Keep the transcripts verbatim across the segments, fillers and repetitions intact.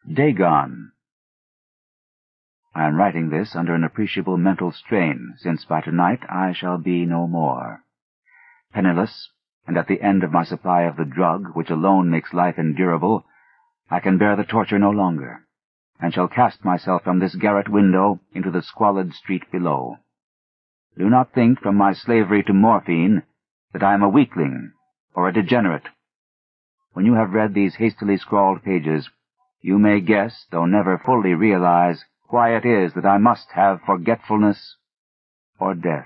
Dagon. I am writing this under an appreciable mental strain, since by tonight I shall be no more. Penniless, and at the end of my supply of the drug which alone makes life endurable, I can bear the torture no longer, and shall cast myself from this garret window into the squalid street below. Do not think from my slavery to morphine that I am a weakling or a degenerate. When you have read these hastily scrawled pages, you may guess, though never fully realize, why it is that I must have forgetfulness or death.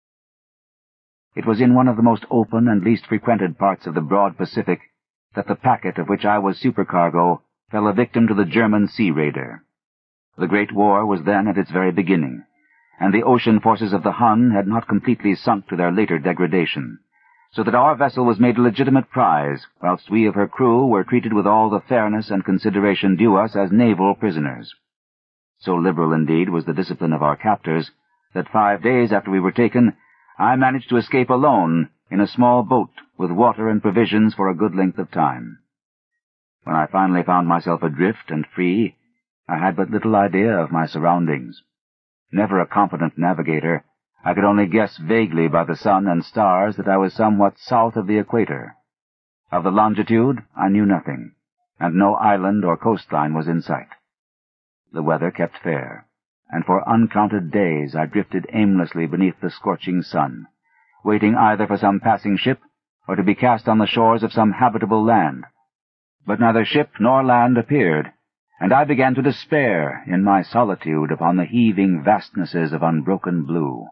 It was in one of the most open and least frequented parts of the broad Pacific that the packet of which I was supercargo fell a victim to the German sea raider. The Great War was then at its very beginning, and the ocean forces of the Hun had not completely sunk to their later degradation, so that our vessel was made a legitimate prize, whilst we of her crew were treated with all the fairness and consideration due us as naval prisoners. So liberal indeed was the discipline of our captors, that five days after we were taken, I managed to escape alone in a small boat with water and provisions for a good length of time. When I finally found myself adrift and free, I had but little idea of my surroundings. Never a competent navigator, I could only guess vaguely by the sun and stars that I was somewhat south of the equator. Of the longitude I knew nothing, and no island or coastline was in sight. The weather kept fair, and for uncounted days I drifted aimlessly beneath the scorching sun, waiting either for some passing ship or to be cast on the shores of some habitable land. But neither ship nor land appeared, and I began to despair in my solitude upon the heaving vastnesses of unbroken blue.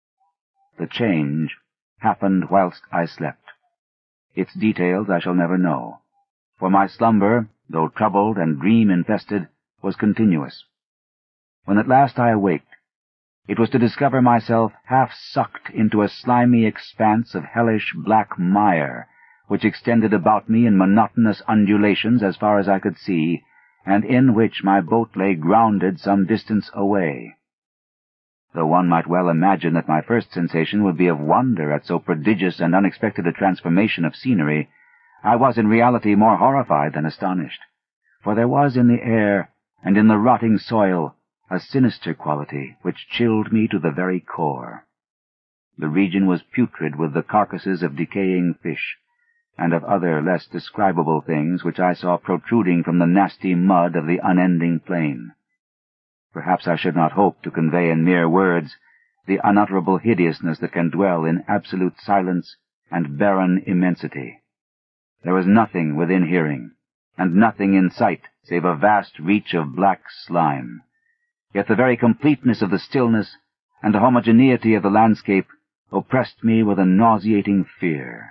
The change happened whilst I slept. Its details I shall never know, for my slumber, though troubled and dream-infested, was continuous. When at last I awaked, it was to discover myself half sucked into a slimy expanse of hellish black mire, which extended about me in monotonous undulations as far as I could see, and in which my boat lay grounded some distance away. Though one might well imagine that my first sensation would be of wonder at so prodigious and unexpected a transformation of scenery, I was in reality more horrified than astonished, for there was in the air and in the rotting soil a sinister quality which chilled me to the very core. The region was putrid with the carcasses of decaying fish, and of other less describable things which I saw protruding from the nasty mud of the unending plain. Perhaps I should not hope to convey in mere words the unutterable hideousness that can dwell in absolute silence and barren immensity. There was nothing within hearing, and nothing in sight save a vast reach of black slime. Yet the very completeness of the stillness and the homogeneity of the landscape oppressed me with a nauseating fear.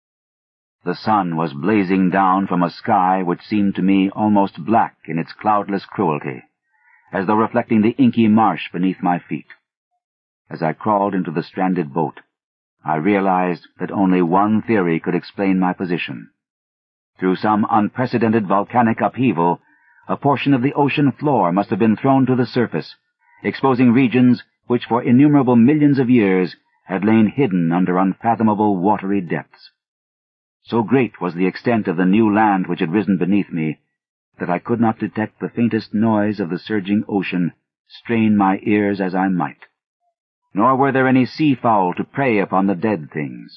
The sun was blazing down from a sky which seemed to me almost black in its cloudless cruelty, as though reflecting the inky marsh beneath my feet. As I crawled into the stranded boat, I realized that only one theory could explain my position. Through some unprecedented volcanic upheaval, a portion of the ocean floor must have been thrown to the surface, exposing regions which for innumerable millions of years had lain hidden under unfathomable watery depths. So great was the extent of the new land which had risen beneath me, that I could not detect the faintest noise of the surging ocean, strain my ears as I might. Nor were there any sea-fowl to prey upon the dead things.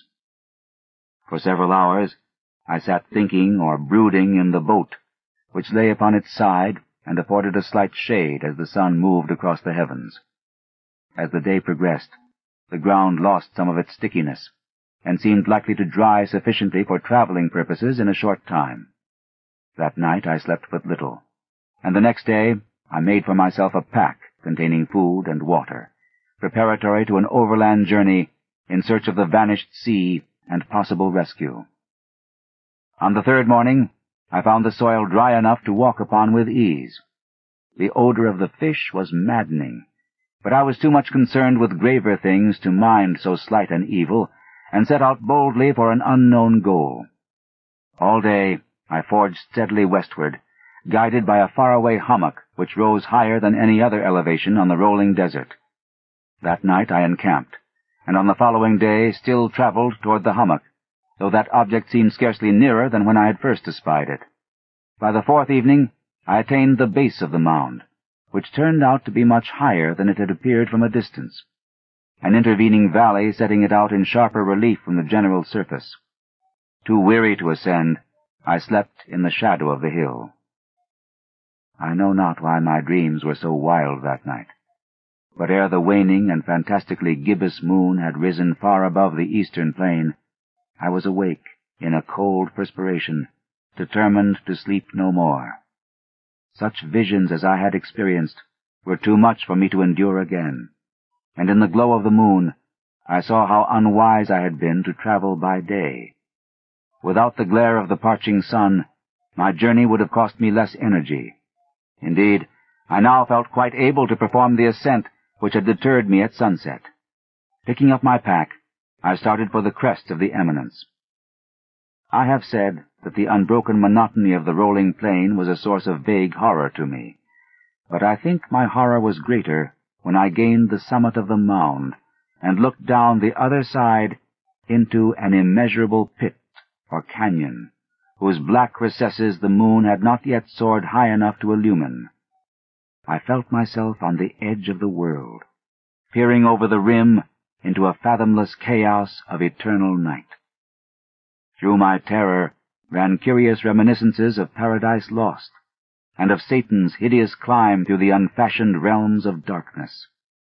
For several hours I sat thinking or brooding in the boat, which lay upon its side and afforded a slight shade as the sun moved across the heavens. As the day progressed, the ground lost some of its stickiness, and seemed likely to dry sufficiently for traveling purposes in a short time. That night I slept but little, and the next day I made for myself a pack containing food and water, preparatory to an overland journey in search of the vanished sea and possible rescue. On the third morning I found the soil dry enough to walk upon with ease. The odor of the fish was maddening, but I was too much concerned with graver things to mind so slight an evil, and set out boldly for an unknown goal. All day I forged steadily westward, guided by a faraway hummock which rose higher than any other elevation on the rolling desert. That night I encamped, and on the following day still traveled toward the hummock, though that object seemed scarcely nearer than when I had first espied it. By the fourth evening I attained the base of the mound, which turned out to be much higher than it had appeared from a distance, an intervening valley setting it out in sharper relief from the general surface. Too weary to ascend, I slept in the shadow of the hill. I know not why my dreams were so wild that night, but ere the waning and fantastically gibbous moon had risen far above the eastern plain, I was awake in a cold perspiration, determined to sleep no more. Such visions as I had experienced were too much for me to endure again, and in the glow of the moon I saw how unwise I had been to travel by day. Without the glare of the parching sun, my journey would have cost me less energy. Indeed, I now felt quite able to perform the ascent which had deterred me at sunset. Picking up my pack, I started for the crest of the eminence. I have said that the unbroken monotony of the rolling plain was a source of vague horror to me, but I think my horror was greater when I gained the summit of the mound and looked down the other side into an immeasurable pit or canyon, whose black recesses the moon had not yet soared high enough to illumine. I felt myself on the edge of the world, peering over the rim into a fathomless chaos of eternal night. Through my terror ran curious reminiscences of Paradise Lost, and of Satan's hideous climb through the unfashioned realms of darkness.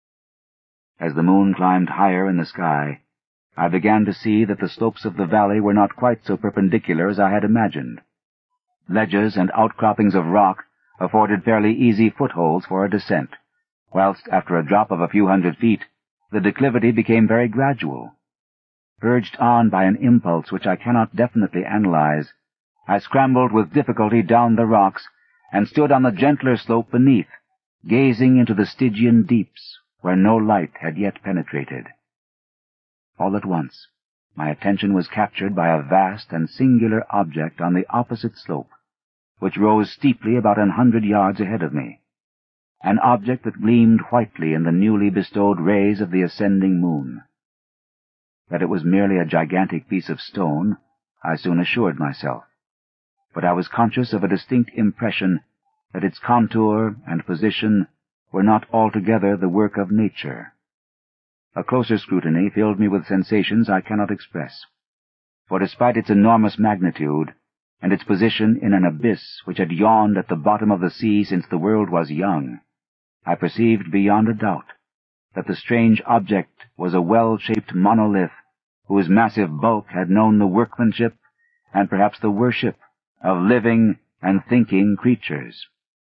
As the moon climbed higher in the sky, I began to see that the slopes of the valley were not quite so perpendicular as I had imagined. Ledges and outcroppings of rock afforded fairly easy footholds for a descent, whilst after a drop of a few hundred feet, the declivity became very gradual. Urged on by an impulse which I cannot definitely analyze, I scrambled with difficulty down the rocks and stood on the gentler slope beneath, gazing into the Stygian deeps where no light had yet penetrated. All at once, my attention was captured by a vast and singular object on the opposite slope, which rose steeply about an hundred yards ahead of me, an object that gleamed whitely in the newly bestowed rays of the ascending moon. That it was merely a gigantic piece of stone, I soon assured myself, but I was conscious of a distinct impression that its contour and position were not altogether the work of nature. A closer scrutiny filled me with sensations I cannot express, for despite its enormous magnitude, and its position in an abyss which had yawned at the bottom of the sea since the world was young, I perceived beyond a doubt that the strange object was a well-shaped monolith whose massive bulk had known the workmanship and perhaps the worship of living and thinking creatures.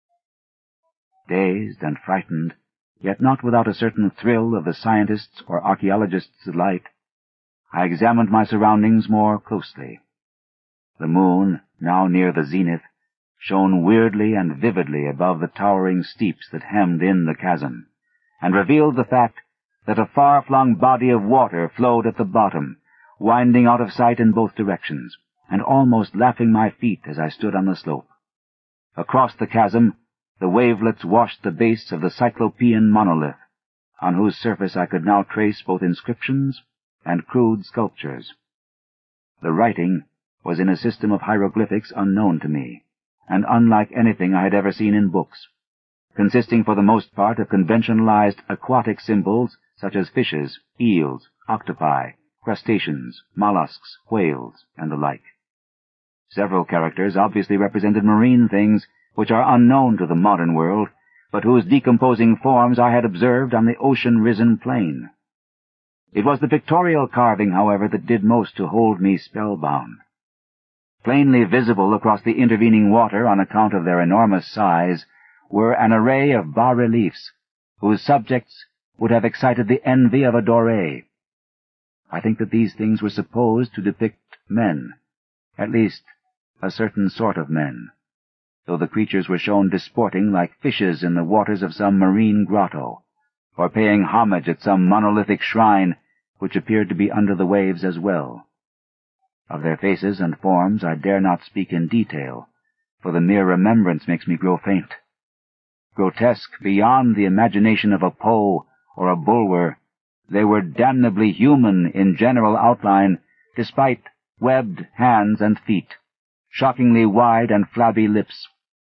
Dazed and frightened, yet not without a certain thrill of the scientist's or archaeologist's delight, I examined my surroundings more closely. The moon, now near the zenith, shone weirdly and vividly above the towering steeps that hemmed in the chasm, and revealed the fact that a far-flung body of water flowed at the bottom, winding out of sight in both directions, and almost lapping my feet as I stood on the slope. Across the chasm, the wavelets washed the base of the Cyclopean monolith, on whose surface I could now trace both inscriptions and crude sculptures. The writing was in a system of hieroglyphics unknown to me, and unlike anything I had ever seen in books, consisting for the most part of conventionalized aquatic symbols such as fishes, eels, octopi, crustaceans, mollusks, whales, and the like. Several characters obviously represented marine things which are unknown to the modern world, but whose decomposing forms I had observed on the ocean-risen plain. It was the pictorial carving, however, that did most to hold me spellbound. Plainly visible across the intervening water on account of their enormous size were an array of bas-reliefs, whose subjects would have excited the envy of a Doré. I think that these things were supposed to depict men, at least a certain sort of men, though the creatures were shown disporting like fishes in the waters of some marine grotto, or paying homage at some monolithic shrine which appeared to be under the waves as well. Of their faces and forms I dare not speak in detail, for the mere remembrance makes me grow faint. Grotesque beyond the imagination of a Poe or a Bulwer, they were damnably human in general outline, despite webbed hands and feet, shockingly wide and flabby lips,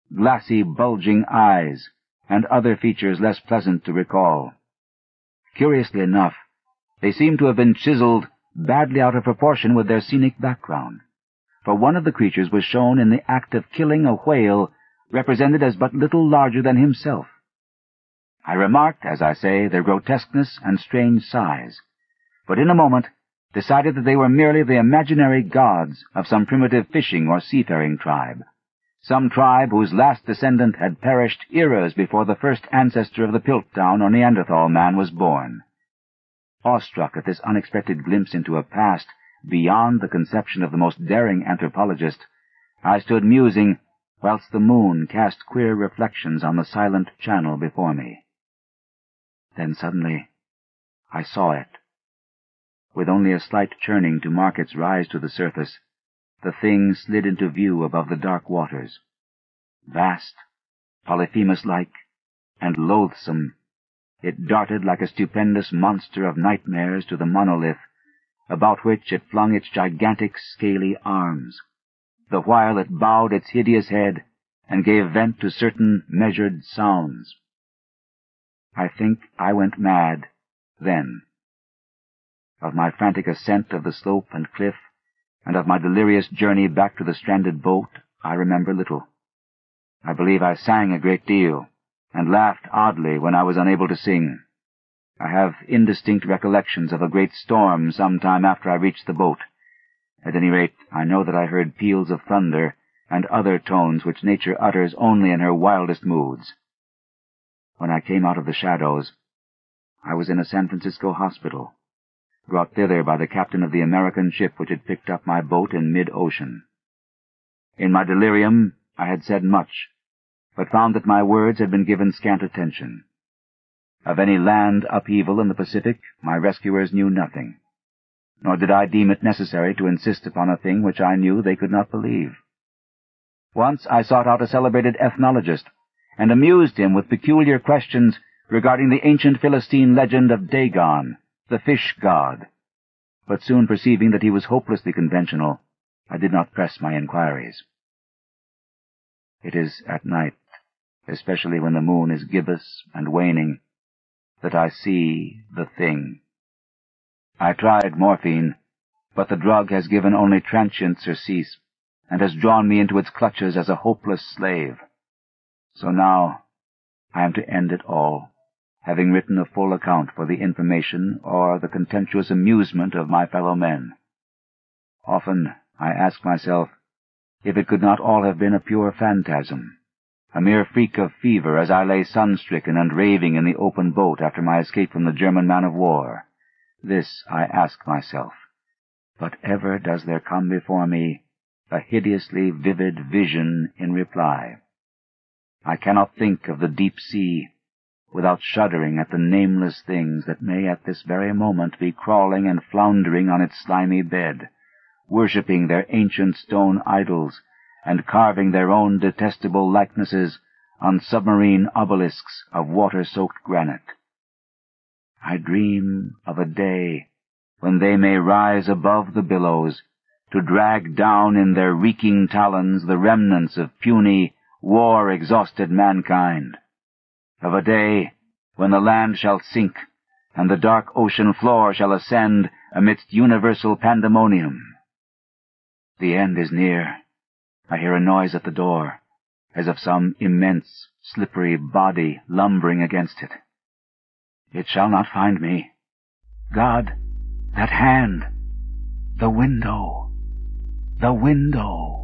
glassy, bulging eyes, and other features less pleasant to recall. Curiously enough, they seemed to have been chiseled badly out of proportion with their scenic background, for one of the creatures was shown in the act of killing a whale represented as but little larger than himself. I remarked, as I say, their grotesqueness and strange size, but in a moment decided that they were merely the imaginary gods of some primitive fishing or seafaring tribe, some tribe whose last descendant had perished eras before the first ancestor of the Piltdown or Neanderthal man was born. Awestruck at this unexpected glimpse into a past beyond the conception of the most daring anthropologist, I stood musing whilst the moon cast queer reflections on the silent channel before me. Then suddenly I saw it. With only a slight churning to mark its rise to the surface, the thing slid into view above the dark waters. Vast, Polyphemus-like, and loathsome, it darted like a stupendous monster of nightmares to the monolith, about which it flung its gigantic scaly arms, the while it bowed its hideous head and gave vent to certain measured sounds. I think I went mad then. Of my frantic ascent of the slope and cliff, and of my delirious journey back to the stranded boat, I remember little. I believe I sang a great deal, and laughed oddly when I was unable to sing. I have indistinct recollections of a great storm some time after I reached the boat. At any rate, I know that I heard peals of thunder and other tones which nature utters only in her wildest moods. When I came out of the shadows, I was in a San Francisco hospital, brought thither by the captain of the American ship which had picked up my boat in mid-ocean. In my delirium I had said much, but found that my words had been given scant attention. Of any land upheaval in the Pacific my rescuers knew nothing, nor did I deem it necessary to insist upon a thing which I knew they could not believe. Once I sought out a celebrated ethnologist, and amused him with peculiar questions regarding the ancient Philistine legend of Dagon, the fish god, but soon perceiving that he was hopelessly conventional, I did not press my inquiries. It is at night, especially when the moon is gibbous and waning, that I see the thing. I tried morphine, but the drug has given only transient surcease, and has drawn me into its clutches as a hopeless slave. So now I am to end it all, having written a full account for the information or the contemptuous amusement of my fellow men. Often I ask myself if it could not all have been a pure phantasm, a mere freak of fever as I lay sun-stricken and raving in the open boat after my escape from the German man-of-war. This I ask myself, but ever does there come before me a hideously vivid vision in reply. I cannot think of the deep sea without shuddering at the nameless things that may at this very moment be crawling and floundering on its slimy bed, worshipping their ancient stone idols, and carving their own detestable likenesses on submarine obelisks of water-soaked granite. I dream of a day when they may rise above the billows to drag down in their reeking talons the remnants of puny, war-exhausted mankind, of a day when the land shall sink and the dark ocean floor shall ascend amidst universal pandemonium. The end is near. I hear a noise at the door, as of some immense, slippery body lumbering against it. It shall not find me. God, that hand, the window, the window.